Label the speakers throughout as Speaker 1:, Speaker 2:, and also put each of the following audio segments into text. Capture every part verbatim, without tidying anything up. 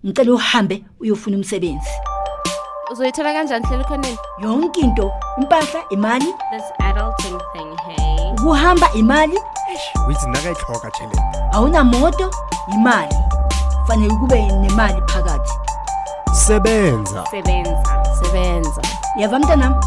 Speaker 1: ngicela uhambe uyofuna umsebenzi.
Speaker 2: Uzoyithola kanjani hlelo khoneni?
Speaker 1: Yonke into, impahla, imali,
Speaker 2: This adulting thing, hey.
Speaker 1: ukuhamba imali,
Speaker 3: Withi nakayihloka thelele.
Speaker 1: awuna moto, imali. Fanele kube nemali phakathi.
Speaker 3: Sebenza.
Speaker 2: Sebenza. Sebenza.
Speaker 1: Yava mntanami?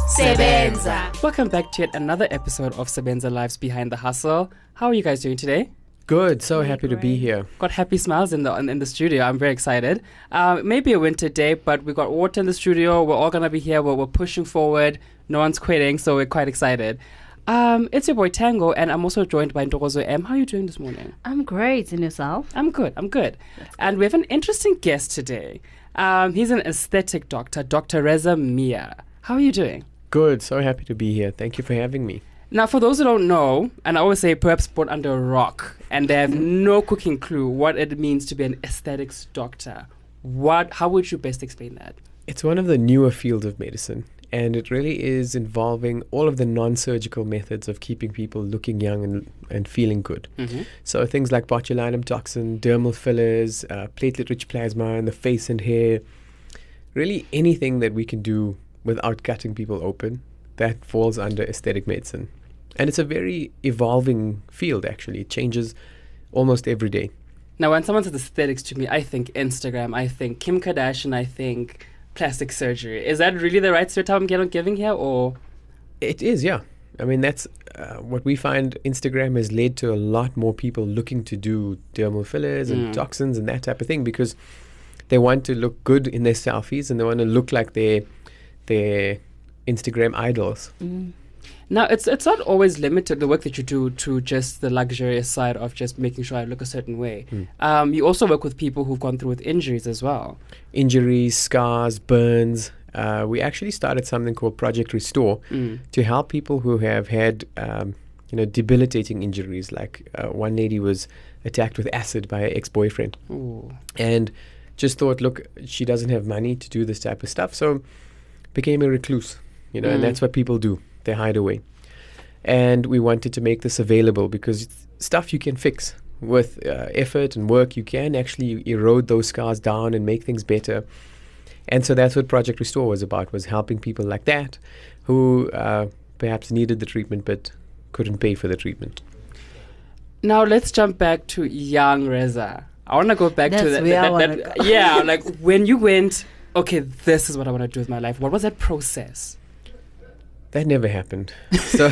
Speaker 2: Sebenza.
Speaker 4: Welcome back to yet another episode of Sebenza Lives Behind the Hustle. How are you guys doing today?
Speaker 5: Good, so happy to be here.
Speaker 4: Got happy smiles in the in the studio. I'm very excited. Uh, maybe a winter day, but we got water in the studio. We're all gonna be here. We're, we're pushing forward. No one's quitting, so we're quite excited. Um, it's your boy Tango, and I'm also joined by Ntokozo M. How are you doing this morning?
Speaker 2: I'm great. And yourself?
Speaker 4: I'm good. I'm good. And we have an interesting guest today. Um, he's an aesthetic doctor, Doctor Reza Mia. How are you doing?
Speaker 5: Good, so happy to be here. Thank you for having me.
Speaker 4: Now, for those who don't know, and I always say perhaps born under a rock, and they have no cooking clue what it means to be an aesthetics doctor, what? How would you best explain that?
Speaker 5: It's one of the newer fields of medicine, and it really is involving all of the non-surgical methods of keeping people looking young and, and feeling good.
Speaker 4: Mm-hmm.
Speaker 5: So things like botulinum toxin, dermal fillers, uh, platelet-rich plasma in the face and hair, really anything that we can do without cutting people open, that falls under aesthetic medicine. And it's a very evolving field, actually. It changes almost every day.
Speaker 4: Now, when someone says aesthetics to me, I think Instagram, I think Kim Kardashian, I think plastic surgery. Is that really the right stereotype I'm getting- giving here, or?
Speaker 5: It is, yeah. I mean, that's uh, what we find. Instagram has led to a lot more people looking to do dermal fillers and
Speaker 4: Mm.
Speaker 5: toxins and that type of thing because they want to look good in their selfies and they want to look like their their Instagram idols.
Speaker 2: Mm.
Speaker 4: Now, it's it's not always limited, the work that you do, to just the luxurious side of just making sure I look a certain way.
Speaker 5: Mm.
Speaker 4: Um, you also work with people who've gone through with injuries as well.
Speaker 5: Injuries, scars, burns. Uh, we actually started something called Project Restore
Speaker 4: Mm.
Speaker 5: to help people who have had, um, you know, debilitating injuries. Like uh, one lady was attacked with acid by her ex-boyfriend.
Speaker 4: Ooh.
Speaker 5: And just thought, look, she doesn't have money to do this type of stuff, so became a recluse, you know,
Speaker 4: Mm.
Speaker 5: and that's what people do. They hide away. And we wanted to make this available because it's stuff you can fix with uh, effort and work. You can actually erode those scars down and make things better. And so that's what Project Restore was about, was helping people like that who uh, perhaps needed the treatment but couldn't pay for the treatment.
Speaker 4: Now let's jump back to young Reza. I want to go back to
Speaker 2: That's
Speaker 4: that.
Speaker 2: where I
Speaker 4: that,
Speaker 2: wanna
Speaker 4: that-
Speaker 2: go.
Speaker 4: yeah, like when you went, okay, this is what I want to do with my life. What was that process?
Speaker 5: That never happened. So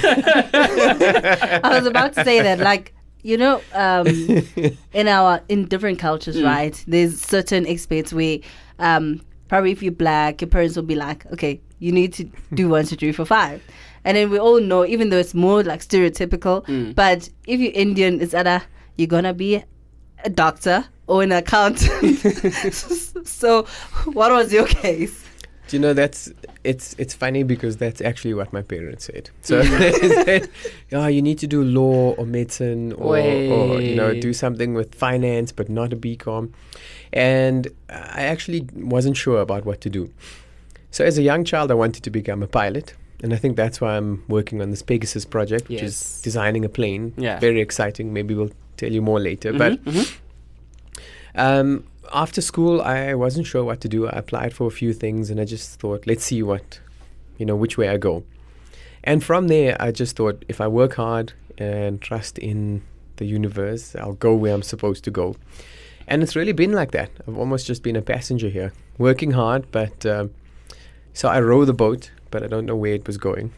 Speaker 2: I was about to say that, like, you know, um, in our in different cultures,
Speaker 4: Mm.
Speaker 2: right? There's certain experts where, um, probably if you're black, your parents will be like, okay, you need to do one, two, three, four, five, and then we all know, even though it's more like stereotypical,
Speaker 4: Mm.
Speaker 2: but if you're Indian, it's either you're gonna be a doctor or an accountant. So, what was your case?
Speaker 5: Do you know, that's it's it's funny because that's actually what my parents said. So they said, oh, you need to do law or medicine or, or you know,
Speaker 4: Wait.
Speaker 5: do something with finance but not a B Com. And I actually wasn't sure about what to do. So as a young child, I wanted to become a pilot. And I think that's why I'm working on this Pegasus project, which
Speaker 4: Yes.
Speaker 5: is designing a plane.
Speaker 4: Yeah.
Speaker 5: Very exciting. Maybe we'll tell you more later.
Speaker 4: Mhm,
Speaker 5: But
Speaker 4: mhm.
Speaker 5: um, after school, I wasn't sure what to do. I applied for a few things and I just thought, let's see what, you know, which way I go. And from there, I just thought, if I work hard and trust in the universe, I'll go where I'm supposed to go. And it's really been like that. I've almost just been a passenger here, working hard. But um, so I row the boat, but I don't know where it was going.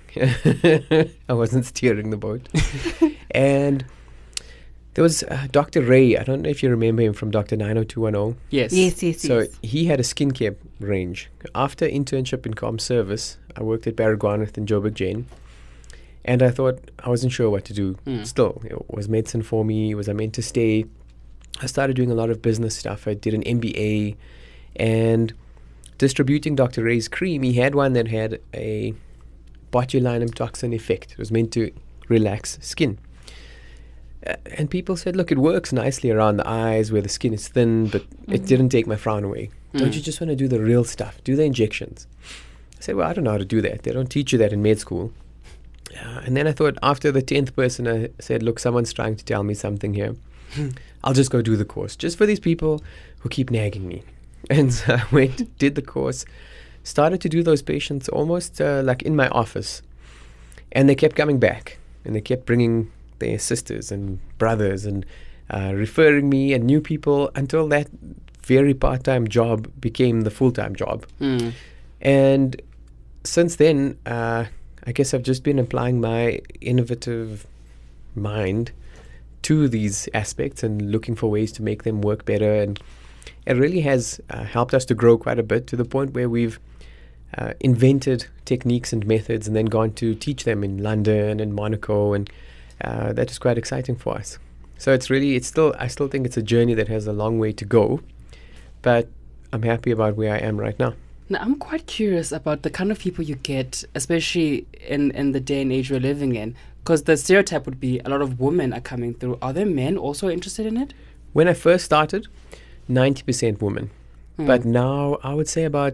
Speaker 5: I wasn't steering the boat. And there was uh, Doctor Ray. I don't know if you remember him from Doctor nine oh two one oh.
Speaker 4: Yes.
Speaker 2: Yes, yes,
Speaker 5: So
Speaker 2: yes.
Speaker 5: he had a skincare range. After internship in comm service, I worked at Baragwanath and Joburg Jain. And I thought, I wasn't sure what to do.
Speaker 4: Mm.
Speaker 5: Still, you know, was medicine for me? Was I meant to stay? I started doing a lot of business stuff. I did an M B A and distributing Doctor Ray's cream. He had one that had a botulinum toxin effect. It was meant to relax skin. Uh, and people said, look, it works nicely around the eyes where the skin is thin, but it didn't take my frown away. Don't
Speaker 4: Mm.
Speaker 5: you just want to do the real stuff? Do the injections. I said, well, I don't know how to do that. They don't teach you that in med school. Uh, and then I thought, after the tenth person, I said, look, someone's trying to tell me something here. I'll just go do the course, just for these people who keep nagging me. And so I went, did the course, started to do those patients almost uh, like in my office. And they kept coming back, and they kept bringing their sisters and brothers and uh, referring me and new people until that very part-time job became the full-time job.
Speaker 4: Mm.
Speaker 5: And since then, uh, I guess I've just been applying my innovative mind to these aspects and looking for ways to make them work better. And it really has uh, helped us to grow quite a bit to the point where we've uh, invented techniques and methods and then gone to teach them in London and Monaco. And uh, that is quite exciting for us. So it's really, it's still, I still think it's a journey that has a long way to go, but I'm happy about where I am right now.
Speaker 4: Now, I'm quite curious about the kind of people you get, especially in, in the day and age we're living in, because the stereotype would be a lot of women are coming through. Are there men also interested in it?
Speaker 5: When I first started, ninety percent women.
Speaker 4: Mm.
Speaker 5: But now I would say about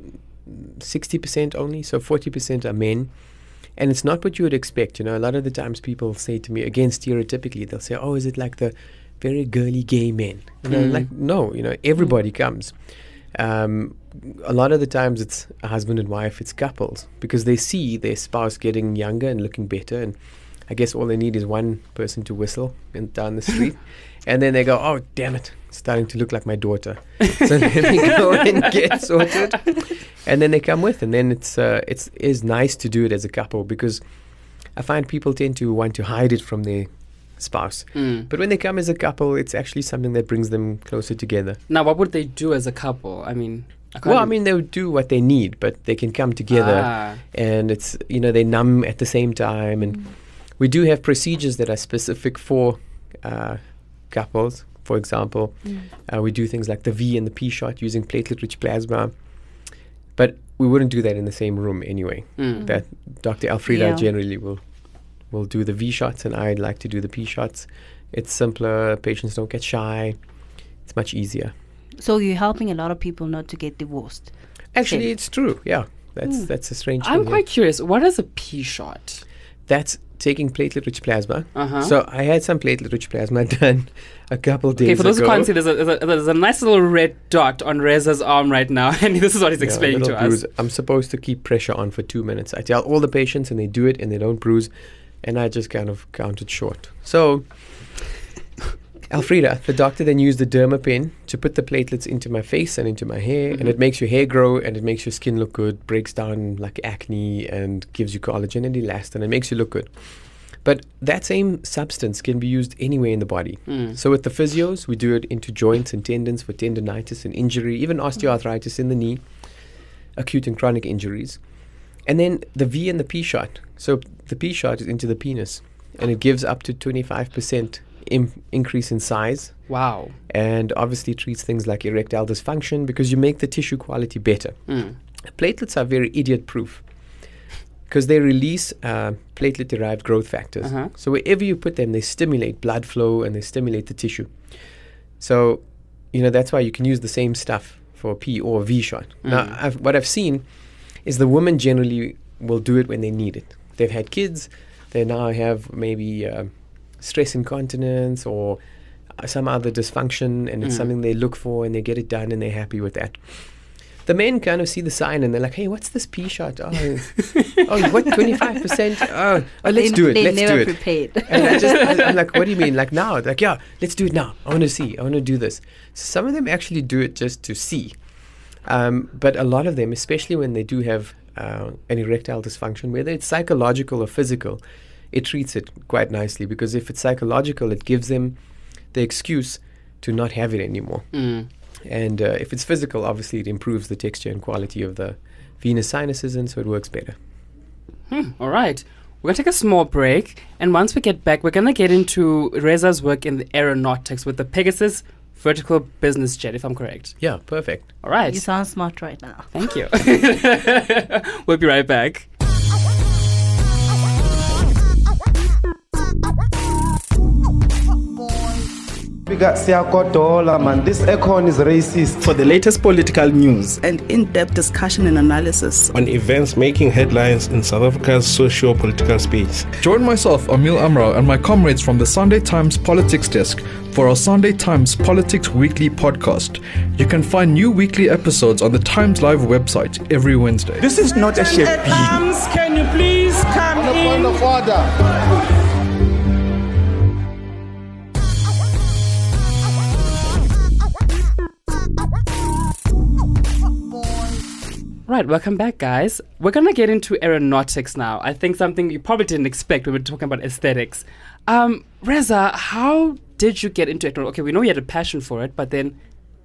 Speaker 5: sixty percent only, so forty percent are men. And it's not what you would expect. You know, a lot of the times people say to me, again, stereotypically, they'll say, oh, is it like the very girly gay men? And I'm
Speaker 4: Mm.
Speaker 5: like, no, you know, everybody comes. Um, a lot of the times it's a husband and wife, it's couples, because they see their spouse getting younger and looking better. And I guess all they need is one person to whistle in, down the street. And then they go, oh, damn it, it's starting to look like my daughter. So let me go and get sorted. And then they come with. And then it's uh, it's is nice to do it as a couple, because I find people tend to want to hide it from their spouse.
Speaker 4: Mm.
Speaker 5: But when they come as a couple, it's actually something that brings them closer together.
Speaker 4: Now, what would they do as a couple? I mean, I can't
Speaker 5: Well, I
Speaker 4: im-
Speaker 5: mean, they would do what they need, but they can come together
Speaker 4: Ah.
Speaker 5: and it's, you know, they numb at the same time. And we do have procedures that are specific for uh, couples. For example, uh, we do things like the V and the P shot using platelet-rich plasma. But we wouldn't do that in the same room anyway.
Speaker 4: Mm.
Speaker 5: That Doctor Elfrida
Speaker 2: Yeah.
Speaker 5: generally will will do the V shots, and I'd like to do the P shots. It's simpler. Patients don't get shy. It's much easier.
Speaker 2: So you're helping a lot of people not to get divorced.
Speaker 5: Actually,
Speaker 2: Okay.
Speaker 5: it's true. Yeah, that's that's a strange
Speaker 4: I'm
Speaker 5: thing.
Speaker 4: quite
Speaker 5: yeah.
Speaker 4: curious. What is a P shot?
Speaker 5: That's taking platelet-rich plasma.
Speaker 4: Uh-huh.
Speaker 5: So I had some platelet-rich plasma done a couple days ago.
Speaker 4: Okay, for those who can't see, there's a, there's a there's a nice little red dot on Reza's arm right now, and this is what he's
Speaker 5: Yeah, a
Speaker 4: explaining
Speaker 5: little
Speaker 4: to
Speaker 5: bruise.
Speaker 4: us.
Speaker 5: I'm supposed to keep pressure on for two minutes. I tell all the patients, and they do it, and they don't bruise, and I just kind of counted short. So, Elfrida, the doctor, then used the Dermapen to put the platelets into my face and into my hair, and it makes your hair grow, and it makes your skin look good, breaks down like acne, and gives you collagen and elastin, and makes you look good. But that same substance can be used anywhere in the body.
Speaker 4: Mm.
Speaker 5: So with the physios, we do it into joints and tendons for tendonitis and injury, even osteoarthritis in the knee, acute and chronic injuries. And then the V and the P shot. So the P shot is into the penis, and it gives up to twenty-five percent im- increase in size,
Speaker 4: Wow.
Speaker 5: and obviously treats things like erectile dysfunction because you make the tissue quality better.
Speaker 4: Mm.
Speaker 5: Platelets are very idiot-proof because they release uh, platelet-derived growth factors.
Speaker 4: Uh-huh.
Speaker 5: So wherever you put them, they stimulate blood flow and they stimulate the tissue. So, you know, that's why you can use the same stuff for P or V shot. Now,
Speaker 4: Mm.
Speaker 5: I've, what I've seen is the women generally will do it when they need it. They've had kids, they now have maybe uh, stress incontinence or uh, some other dysfunction, and it's
Speaker 4: Mm.
Speaker 5: something they look for and they get it done and they're happy with that. The men kind of see the sign and they're like, hey, what's this P shot? Oh, oh what, twenty-five percent? Oh, oh let's
Speaker 2: They-
Speaker 5: do it,
Speaker 2: They
Speaker 5: let's
Speaker 2: never
Speaker 5: do it.
Speaker 2: prepared.
Speaker 5: And I just, I, I'm like, what do you mean? Like now? They're like, yeah, let's do it now. I want to see. I want to do this. So some of them actually do it just to see. Um, but a lot of them, especially when they do have uh, an erectile dysfunction, whether it's psychological or physical, it treats it quite nicely, because if it's psychological, it gives them the excuse to not have it anymore.
Speaker 4: Mm.
Speaker 5: And uh, if it's physical, obviously it improves the texture and quality of the venous sinuses, and so it works better.
Speaker 4: Hmm. All right. We're going to take a small break. And once we get back, we're going to get into Reza's work in the aeronautics with the Pegasus vertical business jet, if I'm correct.
Speaker 5: Yeah, perfect.
Speaker 4: All right.
Speaker 2: You sound smart right now.
Speaker 4: Thank you. We'll be right back.
Speaker 6: Africa, siyakodola, man. This econ is racist.
Speaker 7: For the latest political news
Speaker 8: and in-depth discussion and analysis
Speaker 9: on events making headlines in South Africa's socio-political space.
Speaker 10: Join myself, Emil Amrao, and my comrades from the Sunday Times Politics Desk for our Sunday Times Politics Weekly podcast. You can find new weekly episodes on the Times Live website every Wednesday.
Speaker 7: This is not a shape.
Speaker 11: Can you please come
Speaker 12: on
Speaker 11: in?
Speaker 12: On the point of order.
Speaker 4: Right, welcome back, guys. We're going to get into aeronautics now. I think something you probably didn't expect when we were talking about aesthetics. Um, Reza, how did you get into it? Okay, we know you had a passion for it, but then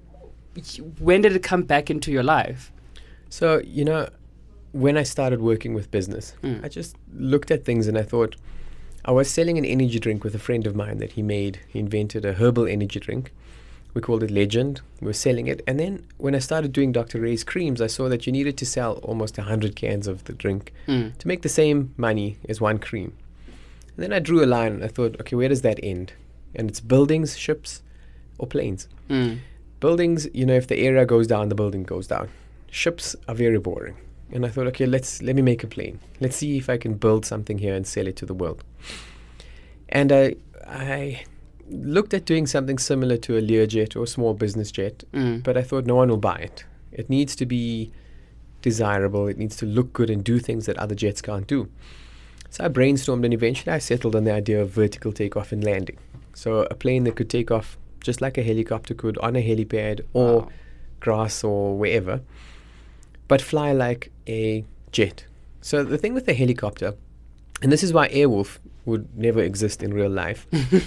Speaker 4: when did it come back into your life?
Speaker 5: So, you know, when I started working with business, mm. I just looked at things and I thought, I was selling an energy drink with a friend of mine that he made. He invented a herbal energy drink. We called it Legend. We were selling it. And then when I started doing Doctor Ray's creams, I saw that you needed to sell almost one hundred cans of the drink mm. to make the same money as one cream. And then I drew a line and I thought, okay, where does that end? And it's buildings, ships, or planes.
Speaker 4: Mm.
Speaker 5: Buildings, you know, if the area goes down, the building goes down. Ships are very boring. And I thought, okay, let's let me make a plane. Let's see if I can build something here and sell it to the world. And I I looked at doing something similar to a Learjet or a small business jet,
Speaker 4: mm.
Speaker 5: but I thought no one will buy it. It needs to be desirable. It needs to look good and do things that other jets can't do. So I brainstormed and eventually I settled on the idea of vertical takeoff and landing. So a plane that could take off just like a helicopter could on a helipad or
Speaker 4: wow.
Speaker 5: grass or wherever, but fly like a jet. So the thing with the helicopter, and this is why Airwolf would never exist in real life,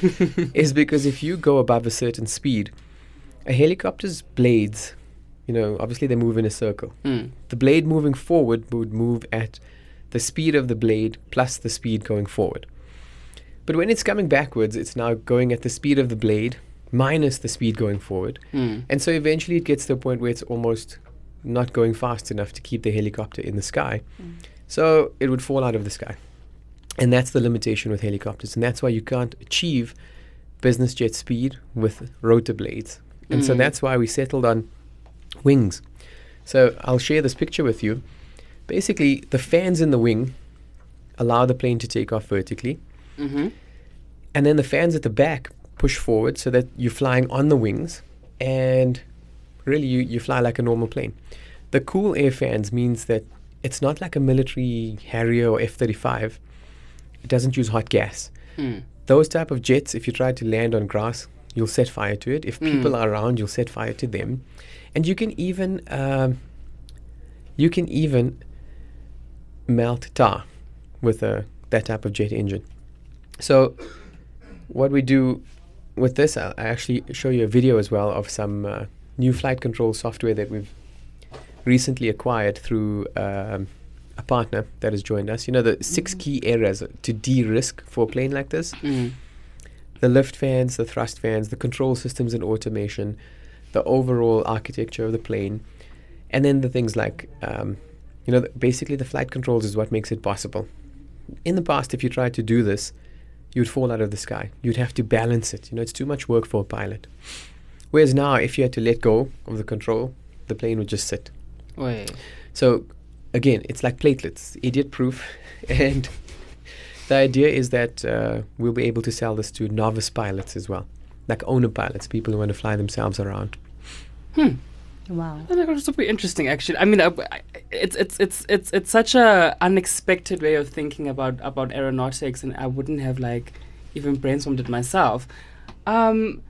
Speaker 5: is because if you go above a certain speed, a helicopter's blades, you know, obviously they move in a circle.
Speaker 4: Mm.
Speaker 5: The blade moving forward would move at the speed of the blade plus the speed going forward. But when it's coming backwards, it's now going at the speed of the blade minus the speed going forward.
Speaker 4: Mm.
Speaker 5: And so eventually it gets to a point where it's almost not going fast enough to keep the helicopter in the sky.
Speaker 4: Mm.
Speaker 5: So it would fall out of the sky. And that's the limitation with helicopters. And that's why you can't achieve business jet speed with rotor blades. And
Speaker 4: mm.
Speaker 5: so that's why we settled on wings. So I'll share this picture with you. Basically, the fans in the wing allow the plane to take off vertically.
Speaker 4: Mm-hmm.
Speaker 5: And then the fans at the back push forward so that you're flying on the wings. And really, you, you fly like a normal plane. The cool air fans means that it's not like a military Harrier or F thirty-five. It doesn't use hot gas.
Speaker 4: Mm.
Speaker 5: Those type of jets, if you try to land on grass, you'll set fire to it. If
Speaker 4: mm.
Speaker 5: people are around, you'll set fire to them. And you can even um, you can even melt tar with a, that type of jet engine. So what we do with this, I'll I actually show you a video as well of some uh, new flight control software that we've recently acquired through um, a partner that has joined us. You know, the six key areas to de-risk for a plane like this.
Speaker 4: Mm.
Speaker 5: The lift fans, the thrust fans, the control systems and automation, the overall architecture of the plane, and then the things like, um, you know, th- basically the flight controls is what makes it possible. In the past, if you tried to do this, you'd fall out of the sky. You'd have to balance it. You know, it's too much work for a pilot. Whereas now, if you had to let go of the control, the plane would just sit.
Speaker 4: Wait.
Speaker 5: So again, it's like platelets, idiot-proof. And the idea is that uh, we'll be able to sell this to novice pilots as well, like owner pilots, people who want to fly themselves around.
Speaker 4: Hmm.
Speaker 2: Wow.
Speaker 4: That's going to be interesting, actually. I mean, uh, it's it's it's it's it's such a unexpected way of thinking about about aeronautics, and I wouldn't have like even brainstormed it myself. Um,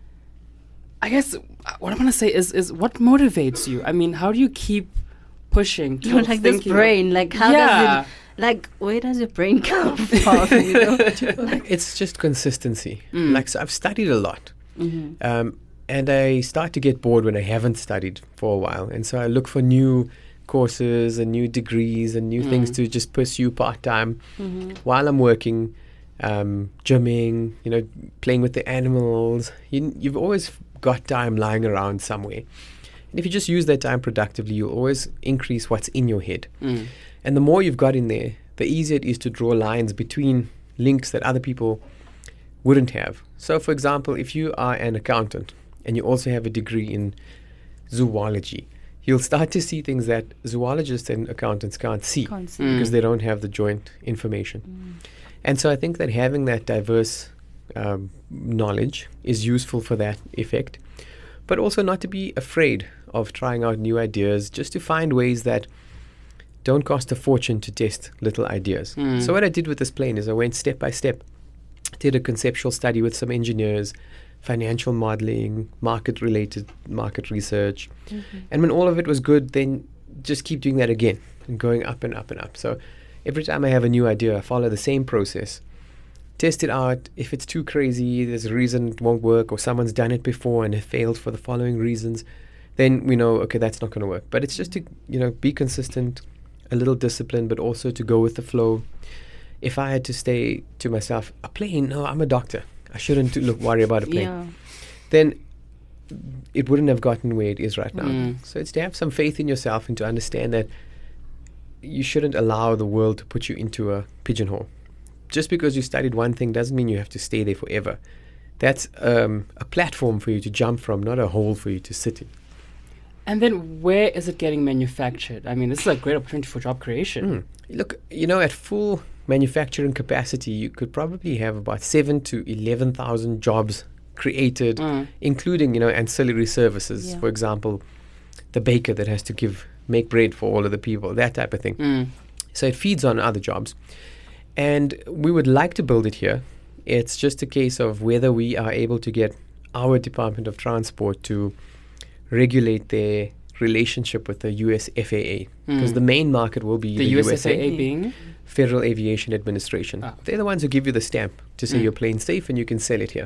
Speaker 4: I guess what I want to say is is what motivates you. I mean, how do you keep pushing?
Speaker 2: You know, like this brain, like how
Speaker 4: yeah.
Speaker 2: does it? Like, where does your brain come from? You know?
Speaker 5: Like, it's just consistency.
Speaker 4: Mm.
Speaker 5: Like, so I've studied a lot.
Speaker 2: Mm-hmm.
Speaker 5: Um, and I start to get bored when I haven't studied for a while. And so I look for new courses and new degrees and new
Speaker 4: mm.
Speaker 5: things to just pursue part-time
Speaker 2: Mm-hmm.
Speaker 5: while I'm working, um, gymming, you know, playing with the animals. You, you've always got time lying around somewhere. And if you just use that time productively, you'll always increase what's in your head.
Speaker 4: Mm.
Speaker 5: And the more you've got in there, the easier it is to draw lines between links that other people wouldn't have. So, for example, if you are an accountant and you also have a degree in zoology, you'll start to see things that zoologists and accountants can't see,
Speaker 2: Can't see.
Speaker 5: because
Speaker 4: Mm.
Speaker 5: they don't have the joint information.
Speaker 2: Mm.
Speaker 5: And so I think that having that diverse um, knowledge is useful for that effect, but also not to be afraid of trying out new ideas, just to find ways that don't cost a fortune to test little ideas.
Speaker 4: Mm.
Speaker 5: So what I did with this plane is I went step by step, did a conceptual study with some engineers, financial modeling, market related market research.
Speaker 2: Mm-hmm.
Speaker 5: And when all of it was good, then just keep doing that again and going up and up and up. So every time I have a new idea, I follow the same process. Test it out. If it's too crazy, there's a reason it won't work, or someone's done it before and it failed for the following reasons, then we know, okay, that's not going to work. But it's just to, you know, be consistent, a little disciplined, but also to go with the flow. If I had to say to myself, a plane, no, I'm a doctor, I shouldn't look worry about a plane,
Speaker 2: Yeah.
Speaker 5: then it wouldn't have gotten where it is right now.
Speaker 4: Mm.
Speaker 5: So it's to have some faith in yourself and to understand that you shouldn't allow the world to put you into a pigeonhole. Just because you studied one thing doesn't mean you have to stay there forever. That's um, a platform for you to jump from, not a hole for you to sit in.
Speaker 4: And then where is it getting manufactured? I mean, this is a great opportunity for job creation.
Speaker 5: Mm. Look, you know, at full manufacturing capacity, you could probably have about seven to eleven thousand jobs created,
Speaker 4: Mm.
Speaker 5: including, you know, ancillary services.
Speaker 2: Yeah.
Speaker 5: For example, the baker that has to give make bread for all of the people, that type of thing.
Speaker 4: Mm.
Speaker 5: So it feeds on other jobs. And we would like to build it here. It's just a case of whether we are able to get our Department of Transport to regulate their relationship with the U S F A A. Because
Speaker 4: Mm.
Speaker 5: the main market will be
Speaker 4: The
Speaker 5: the,
Speaker 4: U S
Speaker 5: U
Speaker 4: F
Speaker 5: S
Speaker 4: A
Speaker 5: A,
Speaker 4: A being?
Speaker 5: Federal Aviation Administration.
Speaker 4: Ah.
Speaker 5: They're the ones who give you the stamp to say
Speaker 4: Mm.
Speaker 5: your plane's safe and you can sell it here.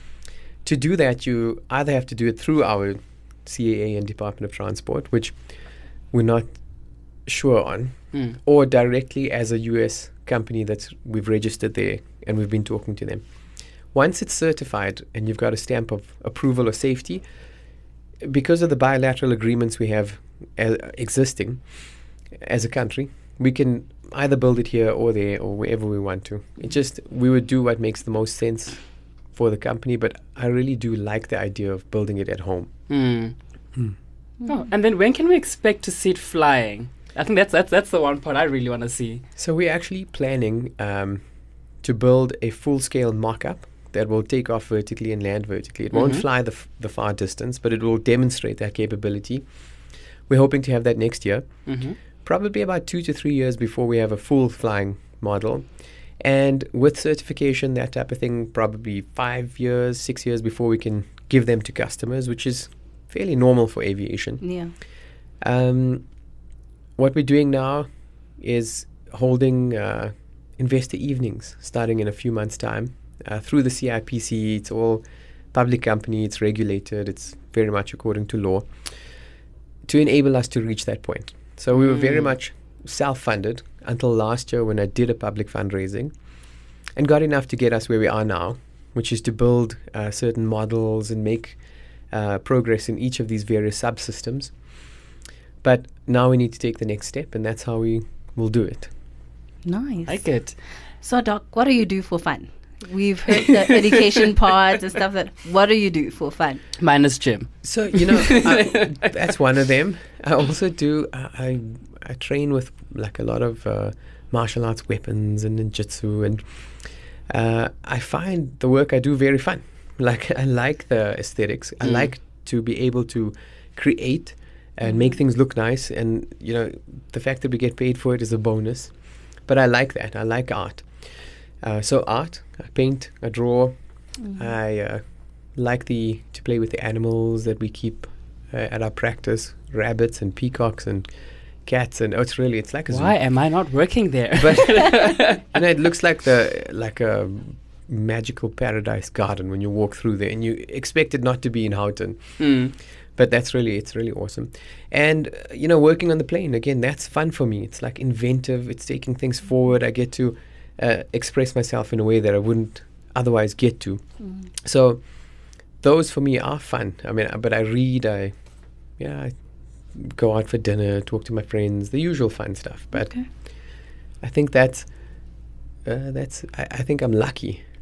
Speaker 5: To do that, you either have to do it through our C A A and Department of Transport, which we're not sure on,
Speaker 4: Mm.
Speaker 5: or directly as a U S company that's we've registered there and we've been talking to them. Once it's certified and you've got a stamp of approval or safety, because of the bilateral agreements we have uh, existing as a country, we can either build it here or there or wherever we want to. It just, we would do what makes the most sense for the company, but I really do like the idea of building it at home.
Speaker 4: Mm.
Speaker 5: Mm.
Speaker 4: Oh, and then when can we expect to see it flying? I think that's that's that's the one part I really want to see.
Speaker 5: So we're actually planning um, to build a full-scale mock-up that will take off vertically and land vertically. It won't
Speaker 4: Mhm.
Speaker 5: fly the, f- the far distance, but it will demonstrate that capability. We're hoping to have that next year,
Speaker 4: Mm-hmm.
Speaker 5: probably about two to three years before we have a full flying model. And with certification, that type of thing, probably five years, six years before we can give them to customers, which is fairly normal for aviation.
Speaker 2: Yeah.
Speaker 5: Um, what we're doing now is holding uh, investor evenings starting in a few months' time uh, through the C I P C. It's all public company, it's regulated, it's very much according to law, to enable us to reach that point. So we were very
Speaker 4: Mm.
Speaker 5: much self-funded until last year when I did a public fundraising and got enough to get us where we are now, which is to build uh, certain models and make uh, progress in each of these various subsystems. But now we need to take the next step, and that's how we will do it.
Speaker 2: Nice.
Speaker 4: Like it.
Speaker 2: So, Doc, what do you do for fun? We've heard the education parts and stuff. That what do you do for fun?
Speaker 4: Minus gym.
Speaker 5: So, you know, I, that's one of them. I also do, uh, I, I train with like a lot of uh, martial arts weapons and ninjutsu, and uh, I find the work I do very fun. Like, I like the aesthetics. I
Speaker 4: Mm.
Speaker 5: like to be able to create and make things look nice. And, you know, the fact that we get paid for it is a bonus. But I like that. I like art. Uh, so art, I paint, I draw.
Speaker 2: Mhm.
Speaker 5: I uh, like the to play with the animals that we keep uh, at our practice, rabbits and peacocks and cats, and oh, it's really it's like a zoo.
Speaker 4: Why am I not working there?
Speaker 5: But you know, it looks like the like a magical paradise garden when you walk through there, and you expect it not to be in Houghton.
Speaker 4: Mm.
Speaker 5: But that's really it's really awesome. And uh, you know, working on the plane again, that's fun for me. It's like inventive. It's taking things forward. I get to uh, express myself in a way that I wouldn't otherwise get to.
Speaker 2: Mm.
Speaker 5: So those for me are fun. I mean, uh, but I read. I yeah, I go out for dinner, talk to my friends, the usual fun stuff. But
Speaker 2: Okay.
Speaker 5: I think that's uh, that's. I, I think I'm lucky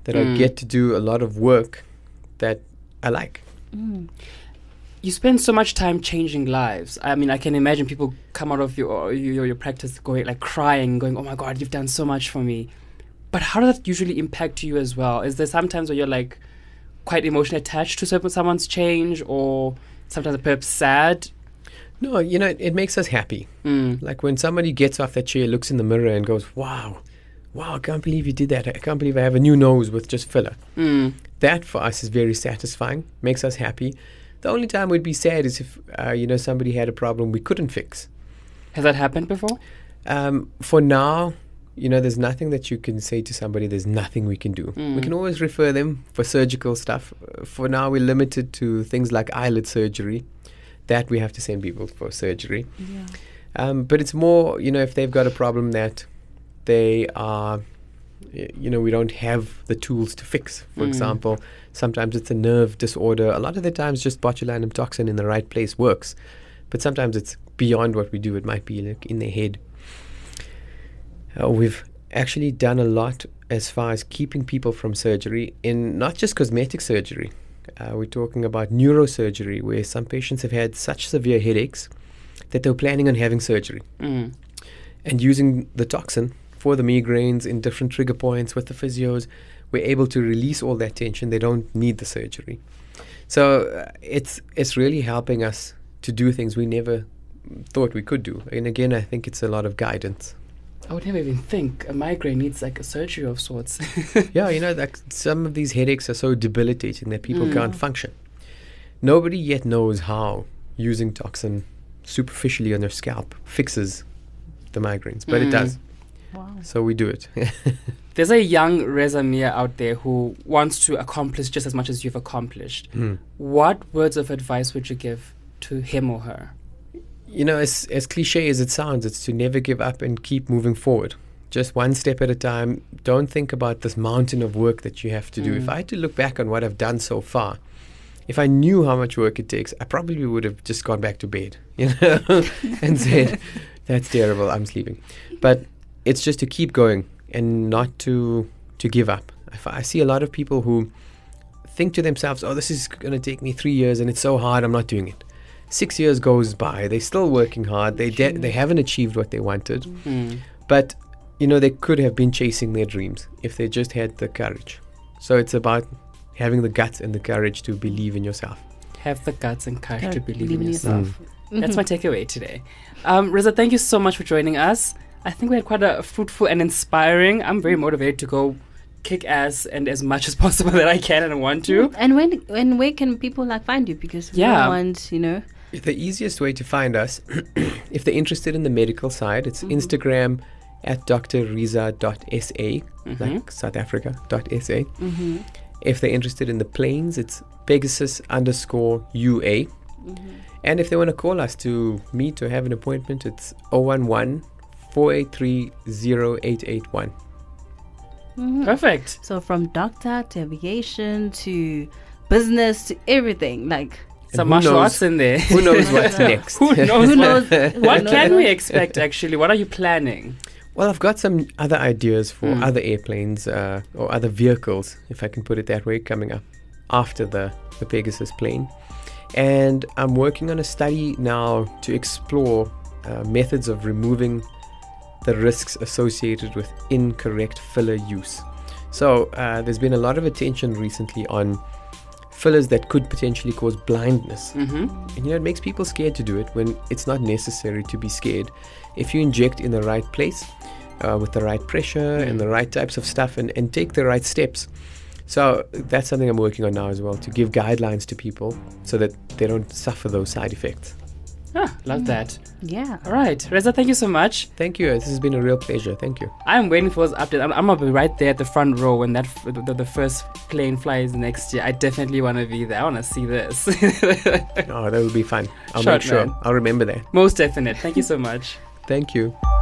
Speaker 5: that
Speaker 4: Mm.
Speaker 5: I get to do a lot of work that I like.
Speaker 2: Mm.
Speaker 4: You spend so much time changing lives. I mean, I can imagine people come out of your your, your practice going like crying, going, "Oh my God, you've done so much for me." But how does that usually impact you as well? Is there sometimes where you're like quite emotionally attached to some- someone's change, or sometimes perhaps sad?
Speaker 5: No, you know, it, it makes us happy.
Speaker 4: Mm.
Speaker 5: Like when somebody gets off that chair, looks in the mirror and goes, wow, wow, I can't believe you did that. I can't believe I have a new nose with just filler.
Speaker 4: Mm.
Speaker 5: That for us is very satisfying, makes us happy. The only time we'd be sad is if, uh, you know, somebody had a problem we couldn't fix.
Speaker 4: Has that happened before?
Speaker 5: Um, for now, you know, there's nothing that you can say to somebody, there's nothing we can do.
Speaker 4: Mm.
Speaker 5: We can always refer them for surgical stuff. Uh, For now, we're limited to things like eyelid surgery. That we have to send people for surgery.
Speaker 2: Yeah.
Speaker 5: Um, but it's more, you know, if they've got a problem that they are, y- you know, we don't have the tools to fix. For
Speaker 4: Mm.
Speaker 5: example, sometimes it's a nerve disorder. A lot of the times just botulinum toxin in the right place works. But sometimes it's beyond what we do. It might be like in their head. Uh, we've actually done a lot as far as keeping people from surgery in not just cosmetic surgery. Uh, we're talking about neurosurgery, where some patients have had such severe headaches that they were planning on having surgery.
Speaker 4: Mm.
Speaker 5: And using the toxin for the migraines in different trigger points with the physios, we're able to release all that tension. They don't need the surgery. So uh, it's it's really helping us to do things we never thought we could do. And again, I think it's a lot of guidance.
Speaker 4: I would never even think a migraine needs like a surgery of sorts.
Speaker 5: Yeah, you know, like some of these headaches are so debilitating that people
Speaker 4: Mm.
Speaker 5: can't function. Nobody yet knows how using toxin superficially on their scalp fixes the migraines, but
Speaker 4: Mm.
Speaker 5: it does.
Speaker 2: Wow.
Speaker 5: So we do it.
Speaker 4: There's a young Reza Mia out there who wants to accomplish just as much as you've accomplished.
Speaker 5: Mm.
Speaker 4: What words of advice would you give to him or her?
Speaker 5: You know, as, as cliche as it sounds, it's to never give up and keep moving forward. Just one step at a time. Don't think about this mountain of work that you have to do.
Speaker 4: Mm.
Speaker 5: If I had to look back on what I've done so far, if I knew how much work it takes, I probably would have just gone back to bed, you know, and said, that's terrible, I'm sleeping. But it's just to keep going and not to to give up. I, f- I see a lot of people who think to themselves, oh, this is going to take me three years and it's so hard, I'm not doing it. Six years goes by, they're still working hard, they de- they haven't achieved what they wanted.
Speaker 4: Mm.
Speaker 5: But, you know, they could have been chasing their dreams if they just had the courage. So it's about having the guts and the courage to believe in yourself.
Speaker 4: Have the guts and courage
Speaker 2: Courage
Speaker 4: to believe, in yourself.
Speaker 5: Mm.
Speaker 4: That's my takeaway today. Um, Reza, thank you so much for joining us. I think we had quite a fruitful and inspiring. I'm very motivated to go kick ass and as much as possible that I can and want to.
Speaker 2: And when when where can people like find you? Because we
Speaker 4: Yeah.
Speaker 2: don't want, you know.
Speaker 5: The easiest way to find us, if they're interested in the medical side, it's
Speaker 2: Mhm.
Speaker 5: Instagram at d r riza dot s a,
Speaker 4: Mhm.
Speaker 5: like South Africa dot s a.
Speaker 2: Mm-hmm.
Speaker 5: If they're interested in the planes, it's Pegasus underscore U A.
Speaker 2: Mm-hmm.
Speaker 5: And if they want to call us to meet or have an appointment, it's zero one one, four eight three, zero eight eight one.
Speaker 2: Mm-hmm.
Speaker 4: Perfect.
Speaker 2: So from doctor to aviation to business to everything, like
Speaker 4: Some
Speaker 5: who
Speaker 4: martial
Speaker 5: knows-
Speaker 4: arts in there.
Speaker 5: Who knows what's next?
Speaker 4: Who knows?
Speaker 2: Who
Speaker 4: what,
Speaker 2: knows?
Speaker 4: what
Speaker 2: Who
Speaker 4: can
Speaker 2: knows?
Speaker 4: we expect actually? What are you planning?
Speaker 5: Well, I've got some other ideas for
Speaker 4: Mm.
Speaker 5: other airplanes uh, or other vehicles, if I can put it that way, coming up after the, the Pegasus plane. And I'm working on a study now to explore uh, methods of removing the risks associated with incorrect filler use. So uh, there's been a lot of attention recently on fillers that could potentially cause blindness.
Speaker 4: Mm-hmm.
Speaker 5: And you know, it makes people scared to do it when it's not necessary to be scared. If you inject in the right place, uh, with the right pressure
Speaker 4: Mm.
Speaker 5: and the right types of stuff, and, and take the right steps. So that's something I'm working on now as well, to give guidelines to people so that they don't suffer those side effects.
Speaker 4: Ah, love that.
Speaker 2: yeah.
Speaker 4: All right, Reza, thank you so much.
Speaker 5: Thank you. This has been a real pleasure. Thank you.
Speaker 4: I'm waiting for those updates. I'm, I'm gonna be right there at the front row when that f- the, the first plane flies next year. I definitely want to be there. I want to see this.
Speaker 5: Oh, that will be fun. I'll
Speaker 4: Short
Speaker 5: make sure.
Speaker 4: man.
Speaker 5: I'll remember that.
Speaker 4: Most definite. Thank you so much.
Speaker 5: Thank you.